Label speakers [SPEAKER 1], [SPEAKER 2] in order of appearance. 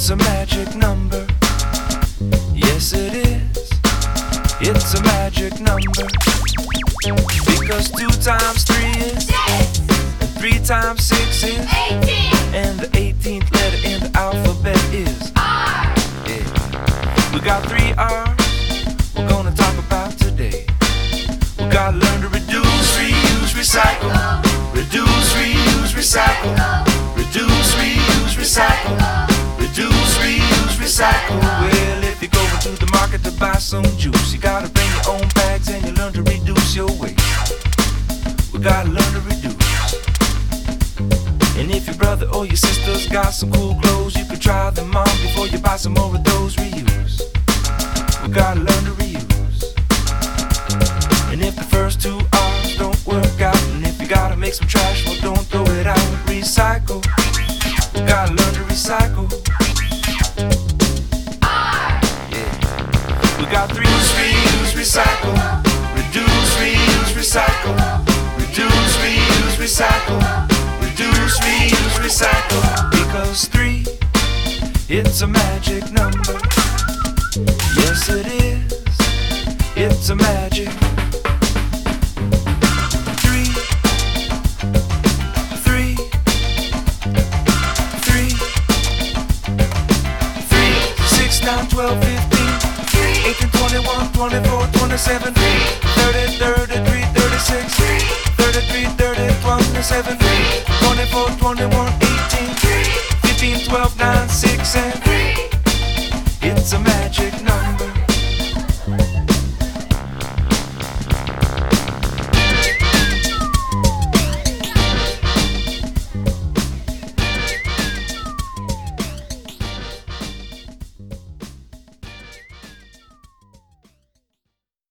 [SPEAKER 1] It's a magic number. Yes, it is. It's a magic number. Because 2 times 3 is
[SPEAKER 2] 6.
[SPEAKER 1] and 3 times 6 is
[SPEAKER 2] 18.
[SPEAKER 1] and the 18th letter in the alphabet is
[SPEAKER 2] R.
[SPEAKER 1] Yeah. We got 3 R's we're gonna talk about today. We gotta learn to reduce, reuse, recycle. Reduce, reuse, recycle. Reduce, reuse, recycle. Reduce, reuse, recycle. Well, if you're going to the market to buy some juice, you gotta bring your own bags and you learn to reduce your waste. We gotta learn to reduce. And if your brother or your sister's got some cool clothes, you could try them on before you buy some more of those. Reuse. We gotta learn to reuse. And if the first 2 R's don't work out, and if you gotta make some trash, well, don't throw it out. Recycle. We gotta learn to recycle.
[SPEAKER 2] R.
[SPEAKER 1] Yeah. We got 3 reuse, recycle. Reduce, reuse, recycle. Reduce, reuse, recycle. Reduce, reuse, recycle. Because 3, it's a magic number. Yes, it is. It's a magic. 3, 3, 3, 3, 6, 9, 12, 15, 18, 21, 24, 27, 30, 33, 36, 33, 30, 27, 24, 21, 18, 15, 12, 9, 6, and 3. It's a magic